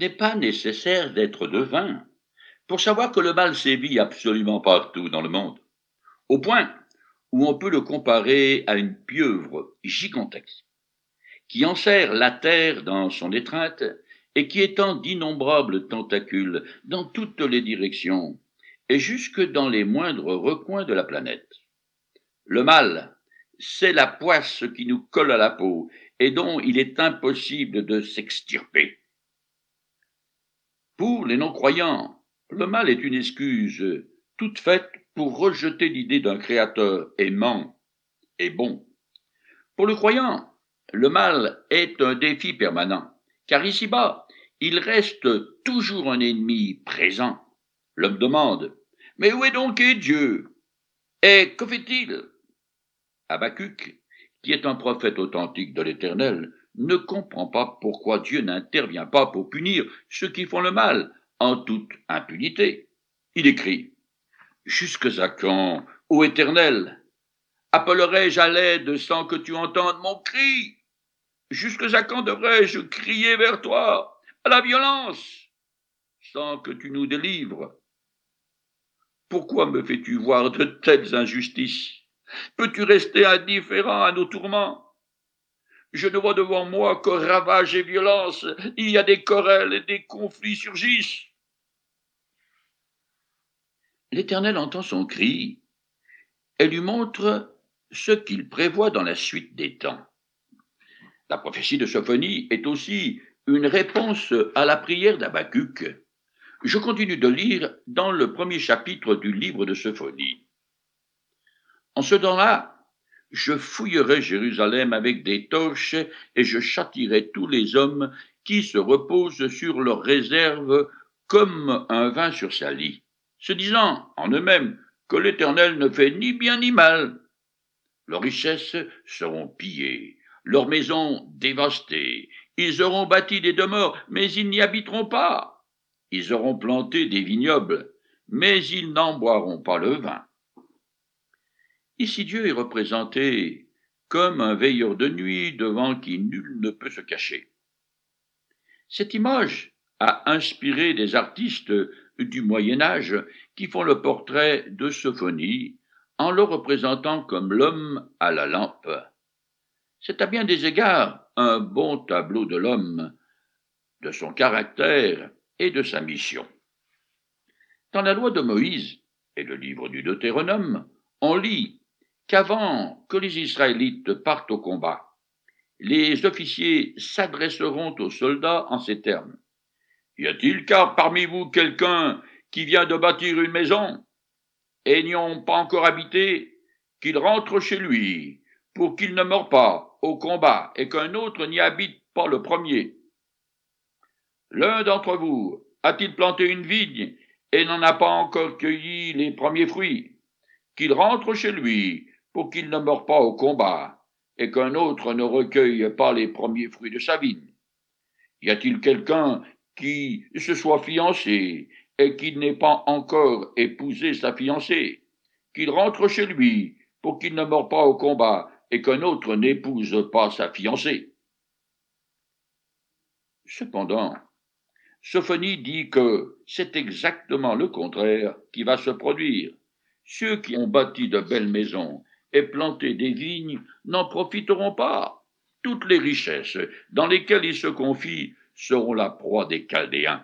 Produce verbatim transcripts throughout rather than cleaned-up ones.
n'est pas nécessaire d'être devin pour savoir que le mal sévit absolument partout dans le monde, au point où on peut le comparer à une pieuvre gigantesque qui enserre la terre dans son étreinte et qui étend d'innombrables tentacules dans toutes les directions et jusque dans les moindres recoins de la planète. Le mal, c'est la poisse qui nous colle à la peau et dont il est impossible de s'extirper. Pour les non-croyants, le mal est une excuse toute faite pour rejeter l'idée d'un créateur aimant et bon. Pour le croyant, le mal est un défi permanent, car ici-bas, il reste toujours un ennemi présent. L'homme demande, « Mais où est donc Dieu? Et que fait-il » Habacuc, qui est un prophète authentique de l'Éternel, ne comprend pas pourquoi Dieu n'intervient pas pour punir ceux qui font le mal en toute impunité. Il écrit, « Jusque à quand, ô Éternel, appellerai-je à l'aide sans que tu entendes mon cri? Jusque à quand devrais-je crier vers toi, à la violence, sans que tu nous délivres? Pourquoi me fais-tu voir de telles injustices? Peux-tu rester indifférent à nos tourments? Je ne vois devant moi que ravages et violence. Il y a des querelles et des conflits surgissent. » L'Éternel entend son cri et lui montre ce qu'il prévoit dans la suite des temps. La prophétie de Sophonie est aussi une réponse à la prière d'Habacuc. Je continue de lire dans le premier chapitre du livre de Sophonie. En ce temps-là, je fouillerai Jérusalem avec des torches et je châtierai tous les hommes qui se reposent sur leurs réserves comme un vin sur sa lie, se disant en eux-mêmes que l'Éternel ne fait ni bien ni mal. Leurs richesses seront pillées, leurs maisons dévastées. Ils auront bâti des demeures, mais ils n'y habiteront pas. Ils auront planté des vignobles, mais ils n'en boiront pas le vin. Ici Dieu est représenté comme un veilleur de nuit devant qui nul ne peut se cacher. Cette image a inspiré des artistes du Moyen Âge qui font le portrait de Sophonie en le représentant comme l'homme à la lampe. C'est à bien des égards un bon tableau de l'homme, de son caractère et de sa mission. Dans la loi de Moïse et le livre du Deutéronome, on lit qu'avant que les Israélites partent au combat, les officiers s'adresseront aux soldats en ces termes. « Y a-t-il car parmi vous quelqu'un qui vient de bâtir une maison et n'y ont pas encore habité, qu'il rentre chez lui pour qu'il ne meure pas au combat et qu'un autre n'y habite pas le premier? L'un d'entre vous a-t-il planté une vigne et n'en a pas encore cueilli les premiers fruits? Qu'il rentre chez lui pour qu'il ne meure pas au combat, et qu'un autre ne recueille pas les premiers fruits de sa vigne. Y a-t-il quelqu'un qui se soit fiancé et qui n'ait pas encore épousé sa fiancée? Qu'il rentre chez lui pour qu'il ne meure pas au combat, et qu'un autre n'épouse pas sa fiancée. » Cependant, Sophonie dit que c'est exactement le contraire qui va se produire. Ceux qui ont bâti de belles maisons et planté des vignes n'en profiteront pas. Toutes les richesses dans lesquelles ils se confient seront la proie des Chaldéens.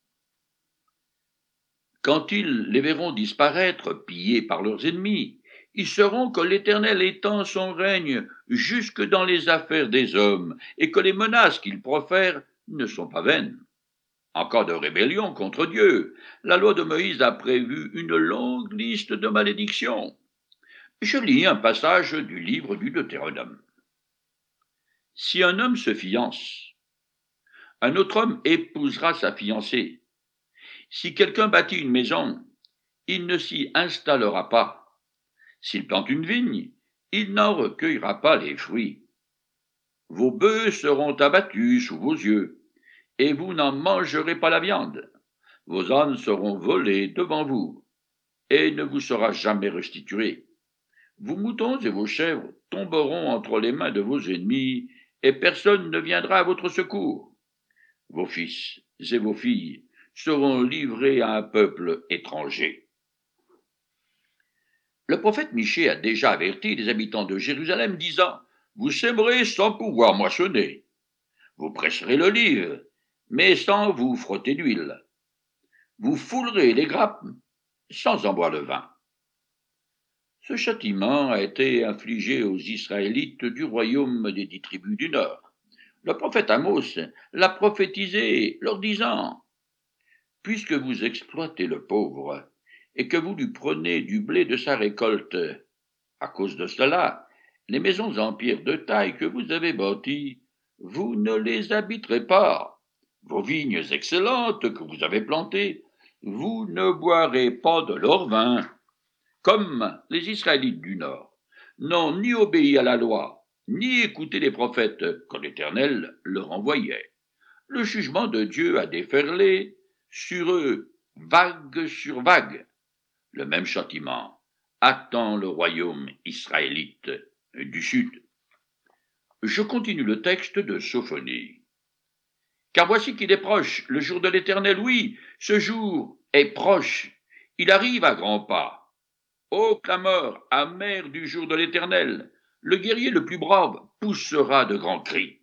Quand ils les verront disparaître, pillés par leurs ennemis, ils sauront que l'Éternel étend son règne jusque dans les affaires des hommes et que les menaces qu'il profère ne sont pas vaines. En cas de rébellion contre Dieu, la loi de Moïse a prévu une longue liste de malédictions. Je lis un passage du livre du Deutéronome. Si un homme se fiance, un autre homme épousera sa fiancée. Si quelqu'un bâtit une maison, il ne s'y installera pas. S'il plante une vigne, il n'en recueillera pas les fruits. Vos bœufs seront abattus sous vos yeux, et vous n'en mangerez pas la viande. Vos ânes seront volés devant vous, et ne vous sera jamais restitué. Vos moutons et vos chèvres tomberont entre les mains de vos ennemis, et personne ne viendra à votre secours. Vos fils et vos filles seront livrées à un peuple étranger. Le prophète Michée a déjà averti les habitants de Jérusalem, disant « Vous sèmerez sans pouvoir moissonner, vous presserez l'olive, mais sans vous frotter d'huile. Vous foulerez les grappes sans en boire le vin. » Ce châtiment a été infligé aux Israélites du royaume des dix tribus du Nord. Le prophète Amos l'a prophétisé, leur disant « Puisque vous exploitez le pauvre et que vous lui prenez du blé de sa récolte, à cause de cela, les maisons en pierre de taille que vous avez bâties, vous ne les habiterez pas. Vos vignes excellentes que vous avez plantées, vous ne boirez pas de leur vin. » Comme les Israélites du Nord n'ont ni obéi à la loi, ni écouté les prophètes quand l'Éternel leur envoyait, le jugement de Dieu a déferlé sur eux, vague sur vague. Le même châtiment attend le royaume israélite du Sud. Je continue le texte de Sophonie. Car voici qu'il est proche, le jour de l'Éternel, oui, ce jour est proche, il arrive à grands pas. Ô clameur amère du jour de l'Éternel, le guerrier le plus brave poussera de grands cris.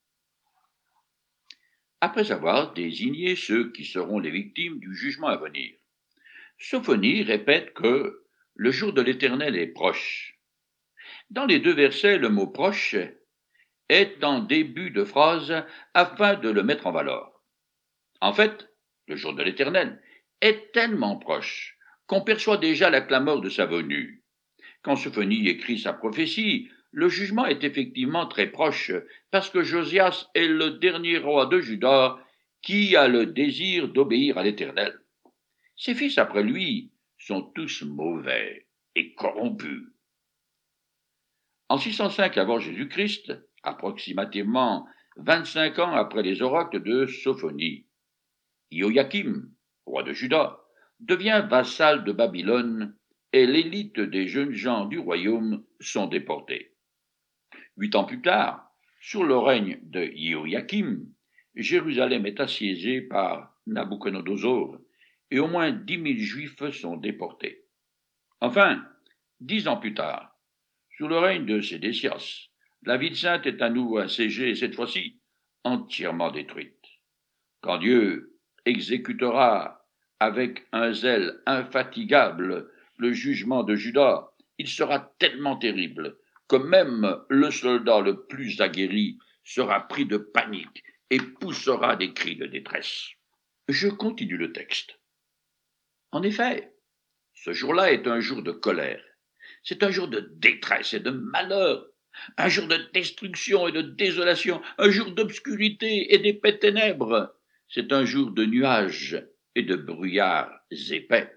Après avoir désigné ceux qui seront les victimes du jugement à venir, Sophonie répète que le jour de l'Éternel est proche. Dans les deux versets, le mot proche est en début de phrase afin de le mettre en valeur. En fait, le jour de l'Éternel est tellement proche qu'on perçoit déjà la clameur de sa venue. Quand Sophonie écrit sa prophétie, le jugement est effectivement très proche, parce que Josias est le dernier roi de Juda qui a le désir d'obéir à l'Éternel. Ses fils après lui sont tous mauvais et corrompus. En six cent cinq avant Jésus-Christ, approximativement vingt-cinq ans après les oracles de Sophonie, Joachim, roi de Juda, devient vassal de Babylone et l'élite des jeunes gens du royaume sont déportés. Huit ans plus tard, sous le règne de Joachim, Jérusalem est assiégée par Nabuchodonosor et au moins dix mille juifs sont déportés. Enfin, dix ans plus tard, sous le règne de Sédécias, la ville sainte est à nouveau assiégée et cette fois-ci entièrement détruite. Quand Dieu exécutera avec un zèle infatigable le jugement de Juda, il sera tellement terrible que même le soldat le plus aguerri sera pris de panique et poussera des cris de détresse. Je continue le texte. En effet, ce jour-là est un jour de colère. C'est un jour de détresse et de malheur, un jour de destruction et de désolation, un jour d'obscurité et d'épais ténèbres. C'est un jour de nuages et de brouillards épais.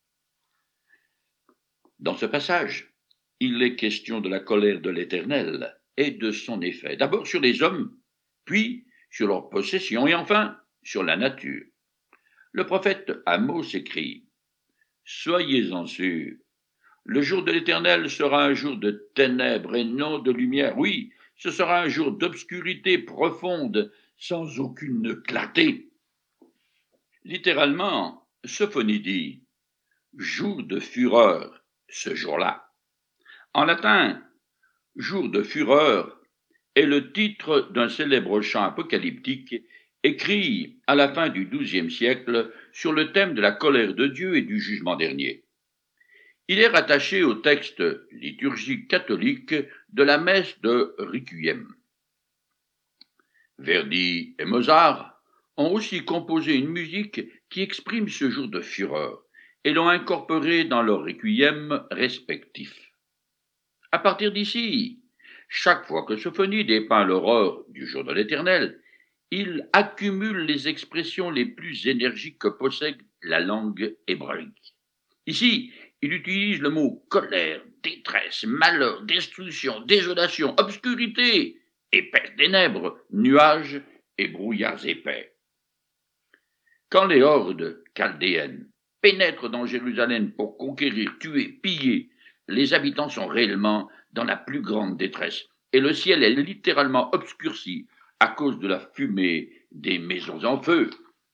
Dans ce passage, il est question de la colère de l'Éternel et de son effet, d'abord sur les hommes, puis sur leurs possessions et enfin sur la nature. Le prophète Amos écrit « Soyez-en sûrs, le jour de l'Éternel sera un jour de ténèbres et non de lumière. Oui, ce sera un jour d'obscurité profonde, sans aucune clarté. » Littéralement, Sophonie dit « jour de fureur » ce jour-là. En latin, « jour de fureur » est le titre d'un célèbre chant apocalyptique écrit à la fin du douzième siècle sur le thème de la colère de Dieu et du jugement dernier. Il est rattaché au texte liturgique catholique de la messe de Requiem. Verdi et Mozart ont aussi composé une musique qui exprime ce jour de fureur et l'ont incorporé dans leurs requiem respectifs. À partir d'ici, chaque fois que Sophonie dépeint l'horreur du jour de l'Éternel, il accumule les expressions les plus énergiques que possède la langue hébraïque. Ici, il utilise le mot colère, détresse, malheur, destruction, désolation, obscurité, épaisse ténèbres, nuages et brouillards épais. Quand les hordes chaldéennes pénètrent dans Jérusalem pour conquérir, tuer, piller, les habitants sont réellement dans la plus grande détresse et le ciel est littéralement obscurci à cause de la fumée des maisons en feu,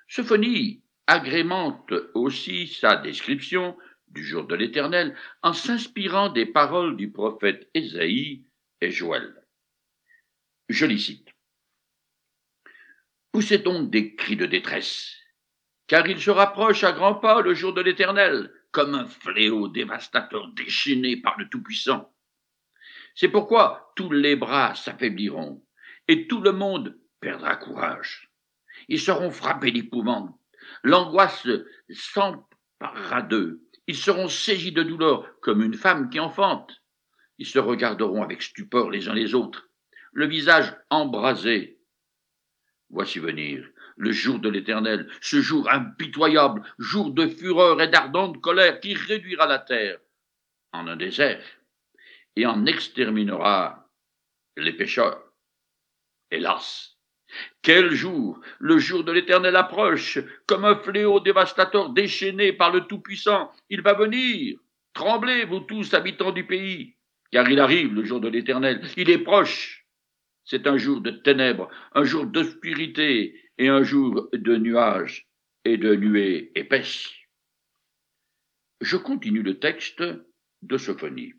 Sophonie agrémente aussi sa description du jour de l'Éternel en s'inspirant des paroles du prophète Ésaïe et Joël. Je les cite. Poussez donc des cris de détresse, car il se rapproche à grands pas le jour de l'Éternel, comme un fléau dévastateur déchaîné par le Tout-Puissant. C'est pourquoi tous les bras s'affaibliront, et tout le monde perdra courage. Ils seront frappés d'épouvante, l'angoisse s'emparera d'eux, ils seront saisis de douleur comme une femme qui enfante. Ils se regarderont avec stupeur les uns les autres, le visage embrasé. Voici venir le jour de l'Éternel, ce jour impitoyable, jour de fureur et d'ardente colère qui réduira la terre en un désert et en exterminera les pécheurs. Hélas, quel jour! Le jour de l'Éternel approche, comme un fléau dévastateur déchaîné par le Tout-Puissant. Il va venir. Tremblez, vous tous, habitants du pays, car il arrive le jour de l'Éternel. Il est proche. C'est un jour de ténèbres, un jour d'obscurité et un jour de nuages et de nuées épaisses. Je continue le texte de Sophonie.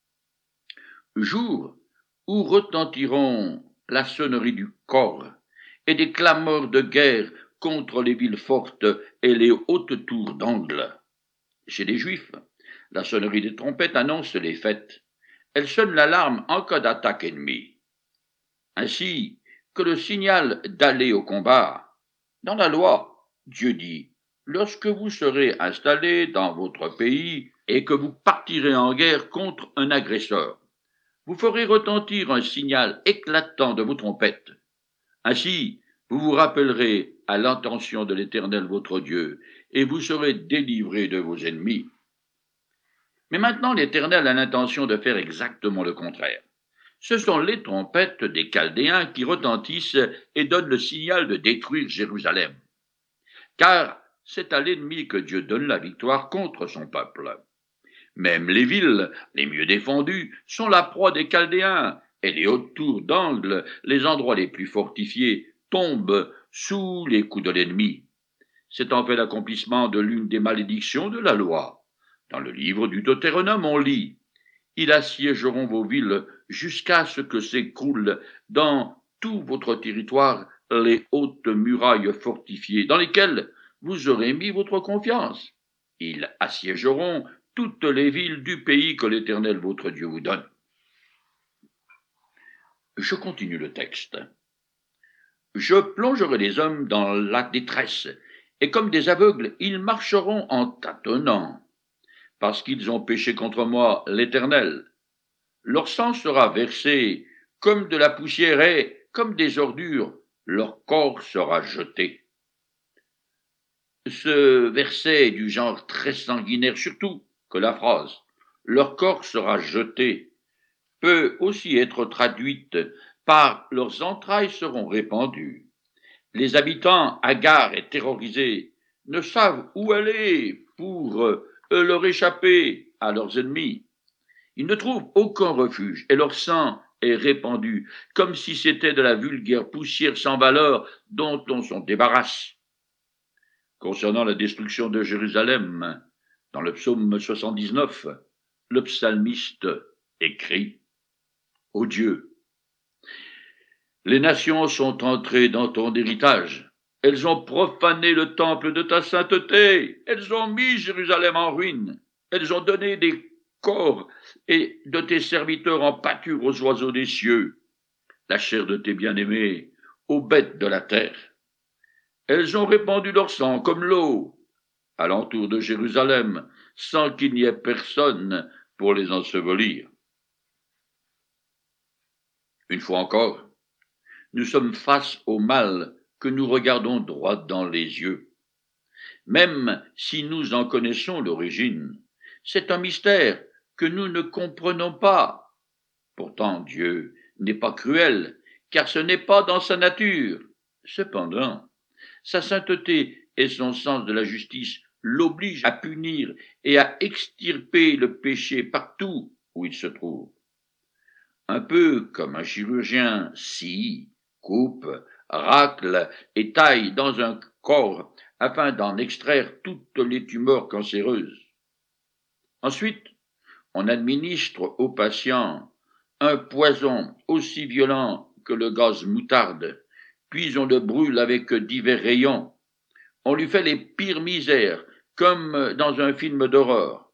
Jour où retentiront la sonnerie du cor et des clameurs de guerre contre les villes fortes et les hautes tours d'angle. Chez les Juifs, la sonnerie des trompettes annonce les fêtes. Elle sonne l'alarme en cas d'attaque ennemie, ainsi que le signal d'aller au combat. Dans la loi, Dieu dit, lorsque vous serez installés dans votre pays et que vous partirez en guerre contre un agresseur, vous ferez retentir un signal éclatant de vos trompettes. Ainsi, vous vous rappellerez à l'intention de l'Éternel votre Dieu, et vous serez délivrés de vos ennemis. Mais maintenant, l'Éternel a l'intention de faire exactement le contraire. Ce sont les trompettes des Chaldéens qui retentissent et donnent le signal de détruire Jérusalem. Car c'est à l'ennemi que Dieu donne la victoire contre son peuple. Même les villes les mieux défendues sont la proie des Chaldéens, et les hautes tours d'angle, les endroits les plus fortifiés, tombent sous les coups de l'ennemi. C'est en fait l'accomplissement de l'une des malédictions de la loi. Dans le livre du Deutéronome, on lit « Ils assiégeront vos villes jusqu'à ce que s'écroulent dans tout votre territoire les hautes murailles fortifiées dans lesquelles vous aurez mis votre confiance. Ils assiégeront toutes les villes du pays que l'Éternel votre Dieu vous donne. » Je continue le texte. Je plongerai les hommes dans la détresse, et comme des aveugles, ils marcheront en tâtonnant, parce qu'ils ont péché contre moi, l'Éternel. Leur sang sera versé comme de la poussière et, comme des ordures, leur corps sera jeté. Ce verset est du genre très sanguinaire, surtout que la phrase « leur corps sera jeté » peut aussi être traduite par « leurs entrailles seront répandues ». Les habitants, hagards et terrorisés, ne savent où aller pour euh, leur échapper à leurs ennemis. Ils ne trouvent aucun refuge et leur sang est répandu, comme si c'était de la vulgaire poussière sans valeur dont on s'en débarrasse. Concernant la destruction de Jérusalem, dans le psaume soixante-dix-neuf, le psalmiste écrit « Ô Dieu, les nations sont entrées dans ton héritage, elles ont profané le temple de ta sainteté, elles ont mis Jérusalem en ruine, elles ont donné des corps et de tes serviteurs en pâture aux oiseaux des cieux, la chair de tes bien-aimés aux bêtes de la terre. Elles ont répandu leur sang comme l'eau alentour de Jérusalem, sans qu'il n'y ait personne pour les ensevelir. » Une fois encore, nous sommes face au mal que nous regardons droit dans les yeux. Même si nous en connaissons l'origine, c'est un mystère que nous ne comprenons pas. Pourtant, Dieu n'est pas cruel, car ce n'est pas dans sa nature. Cependant, sa sainteté et son sens de la justice l'obligent à punir et à extirper le péché partout où il se trouve. Un peu comme un chirurgien scie, coupe, racle et taille dans un corps afin d'en extraire toutes les tumeurs cancéreuses. Ensuite, on administre au patient un poison aussi violent que le gaz moutarde, puis on le brûle avec divers rayons. On lui fait les pires misères, comme dans un film d'horreur.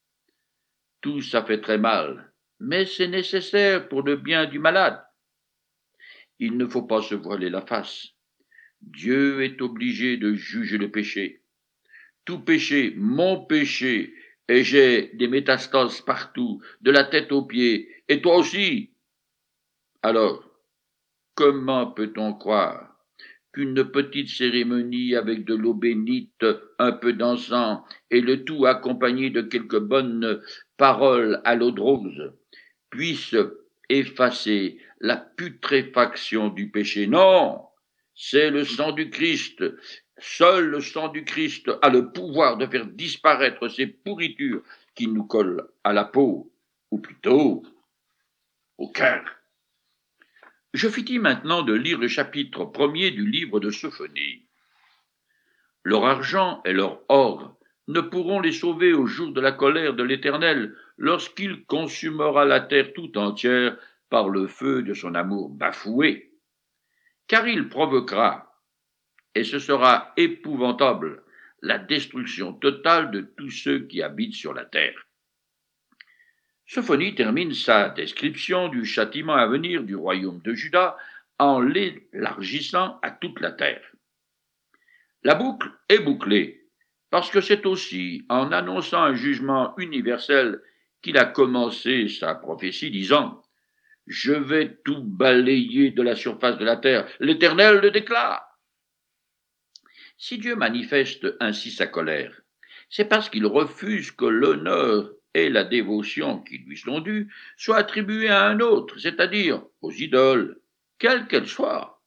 Tout ça fait très mal, mais c'est nécessaire pour le bien du malade. Il ne faut pas se voiler la face. Dieu est obligé de juger le péché. Tout péché, mon péché, et j'ai des métastases partout, de la tête aux pieds, et toi aussi. Alors, comment peut-on croire qu'une petite cérémonie avec de l'eau bénite, un peu d'encens, et le tout accompagné de quelques bonnes paroles à l'eau de rose, puisse effacer la putréfaction du péché? Non, c'est le sang du Christ. Seul le sang du Christ a le pouvoir de faire disparaître ces pourritures qui nous collent à la peau, ou plutôt au cœur. Je finis maintenant de lire le chapitre premier du livre de Sophonie. Leur argent et leur or ne pourront les sauver au jour de la colère de l'Éternel, lorsqu'il consumera la terre tout entière par le feu de son amour bafoué. Car il provoquera, et ce sera épouvantable, la destruction totale de tous ceux qui habitent sur la terre. Sophonie termine sa description du châtiment à venir du royaume de Juda en l'élargissant à toute la terre. La boucle est bouclée, parce que c'est aussi en annonçant un jugement universel qu'il a commencé sa prophétie, disant « Je vais tout balayer de la surface de la terre, l'Éternel le déclare ». Si Dieu manifeste ainsi sa colère, c'est parce qu'il refuse que l'honneur et la dévotion qui lui sont dues soient attribués à un autre, c'est-à-dire aux idoles, quelles qu'elles soient.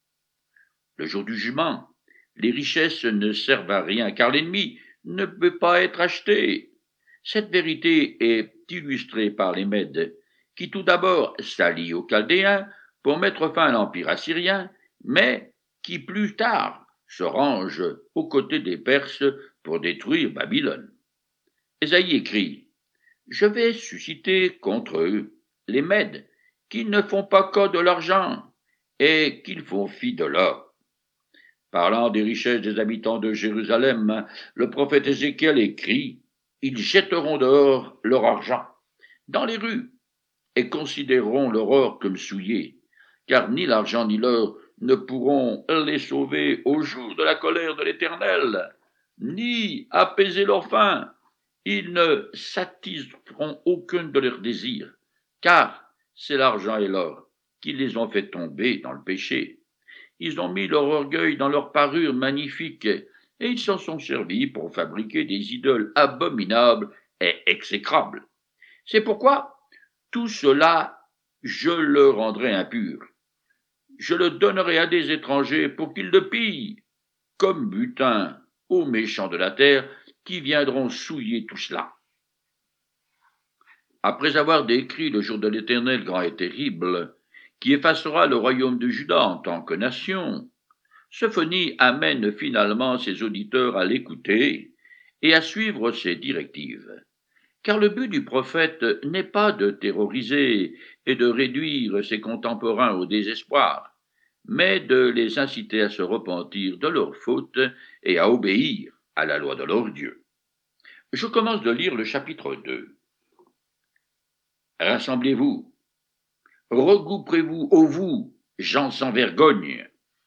Le jour du jugement, les richesses ne servent à rien, car l'ennemi ne peut pas être acheté. Cette vérité est illustrée par les Mèdes, qui tout d'abord s'allient aux Chaldéens pour mettre fin à l'empire assyrien, mais qui plus tard se rangent aux côtés des Perses pour détruire Babylone. Ésaïe écrit « Je vais susciter contre eux les Mèdes, qui ne font pas cas de l'argent et qu'ils font fi de l'or. » Parlant des richesses des habitants de Jérusalem, le prophète Ézéchiel écrit « Ils jetteront dehors leur argent dans les rues et considéreront leur or comme souillé, car ni l'argent ni l'or ne pourront les sauver au jour de la colère de l'Éternel, ni apaiser leur faim. Ils ne satisferont aucun de leurs désirs, car c'est l'argent et l'or qui les ont fait tomber dans le péché. Ils ont mis leur orgueil dans leurs parures magnifiques, et ils s'en sont servis pour fabriquer des idoles abominables et exécrables. C'est pourquoi tout cela, je le rendrai impur. Je le donnerai à des étrangers pour qu'ils le pillent, comme butin aux méchants de la terre qui viendront souiller tout cela. » Après avoir décrit le jour de l'Éternel grand et terrible, qui effacera le royaume de Juda en tant que nation, Sophonie amène finalement ses auditeurs à l'écouter et à suivre ses directives. Car le but du prophète n'est pas de terroriser et de réduire ses contemporains au désespoir, mais de les inciter à se repentir de leurs fautes et à obéir à la loi de leur Dieu. Je commence de lire le chapitre deux. Rassemblez-vous, regrouperez-vous, ô vous, gens sans vergogne.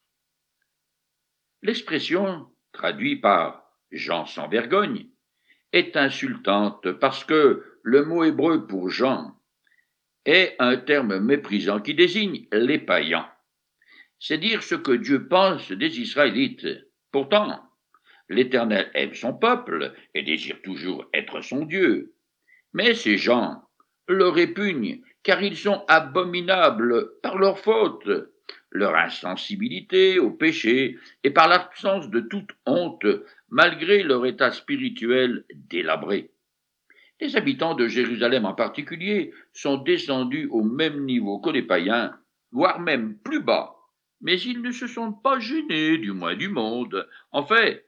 L'expression, traduite par gens sans vergogne, est insultante parce que le mot hébreu pour gens est un terme méprisant qui désigne les païens. C'est dire ce que Dieu pense des Israélites. Pourtant, l'Éternel aime son peuple et désire toujours être son Dieu. Mais ces gens le répugnent car ils sont abominables par leur faute, leur insensibilité au péché et par l'absence de toute honte malgré leur état spirituel délabré. Les habitants de Jérusalem en particulier sont descendus au même niveau que les païens, voire même plus bas, mais ils ne se sont pas gênés du moins du monde. En fait,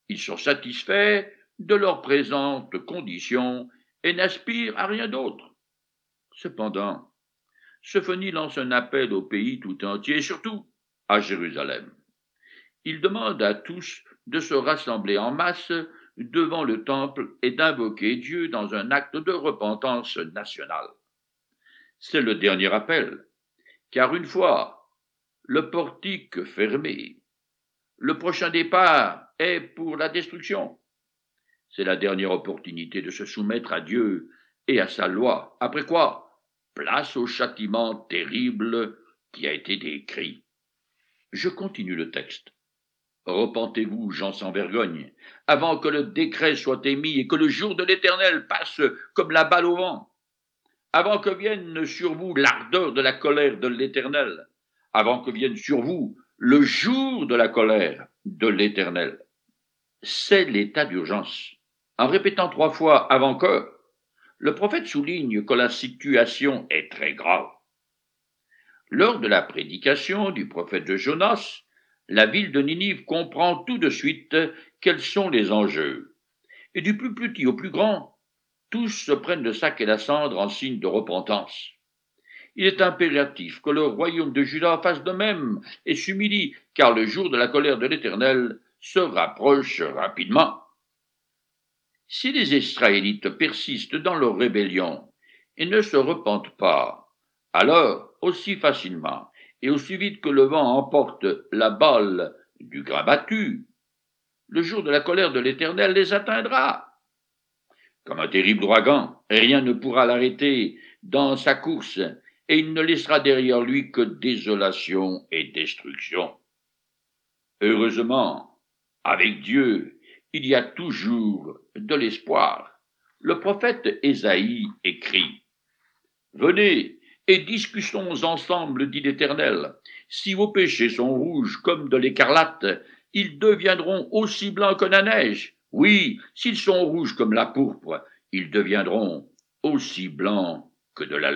Ils sont satisfaits de leur présente condition et n'aspirent à rien d'autre. Cependant, Sophonie lance un appel au pays tout entier, et surtout à Jérusalem. Il demande à tous de se rassembler en masse devant le temple et d'invoquer Dieu dans un acte de repentance nationale. C'est le dernier appel, car une fois le portique fermé, le prochain départ est pour la destruction. C'est la dernière opportunité de se soumettre à Dieu et à sa loi, après quoi place au châtiment terrible qui a été décrit. Je continue le texte. Repentez-vous, gens sans vergogne, avant que le décret soit émis et que le jour de l'Éternel passe comme la balle au vent, avant que vienne sur vous l'ardeur de la colère de l'Éternel, avant que vienne sur vous le jour de la colère de l'Éternel. C'est l'état d'urgence. En répétant trois fois avant que, le prophète souligne que la situation est très grave. Lors de la prédication du prophète de Jonas, la ville de Ninive comprend tout de suite quels sont les enjeux. Et du plus petit au plus grand, tous se prennent le sac et la cendre en signe de repentance. Il est impératif que le royaume de Juda fasse de même et s'humilie, car le jour de la colère de l'Éternel se rapproche rapidement. Si les Israélites persistent dans leur rébellion et ne se repentent pas, alors, aussi facilement et aussi vite que le vent emporte la balle du grain battu, le jour de la colère de l'Éternel les atteindra. Comme un terrible ouragan, rien ne pourra l'arrêter dans sa course, et il ne laissera derrière lui que désolation et destruction. Heureusement, avec Dieu, il y a toujours de l'espoir. Le prophète Ésaïe écrit « Venez et discutons ensemble, dit l'Éternel. Si vos péchés sont rouges comme de l'écarlate, ils deviendront aussi blancs que la neige. Oui, s'ils sont rouges comme la pourpre, ils deviendront aussi blancs que de la laine. »